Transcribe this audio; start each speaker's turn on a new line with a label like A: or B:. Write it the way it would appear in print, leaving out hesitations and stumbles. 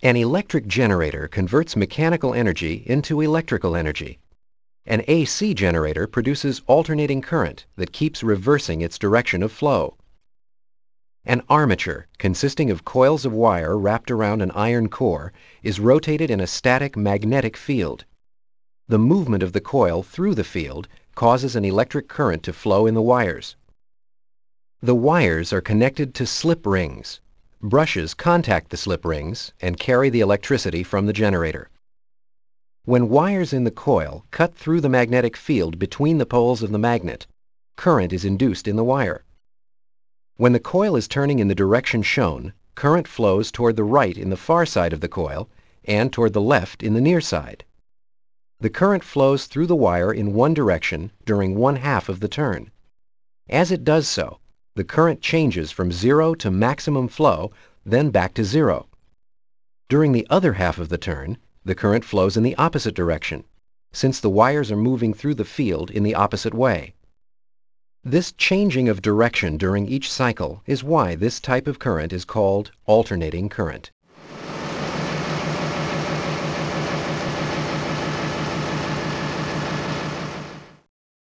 A: An electric generator converts mechanical energy into electrical energy. An AC generator produces alternating current that keeps reversing its direction of flow. An armature, consisting of coils of wire wrapped around an iron core, is rotated in a static magnetic field. The movement of the coil through the field causes an electric current to flow in the wires. The wires are connected to slip rings. Brushes contact the slip rings and carry the electricity from the generator. When wires in the coil cut through the magnetic field between the poles of the magnet, current is induced in the wire. When the coil is turning in the direction shown, current flows toward the right in the far side of the coil and toward the left in the near side. The current flows through the wire in one direction during one half of the turn. As it does so, the current changes from zero to maximum flow, then back to zero. During the other half of the turn, the current flows in the opposite direction, since the wires are moving through the field in the opposite way. This changing of direction during each cycle is why this type of current is called alternating current.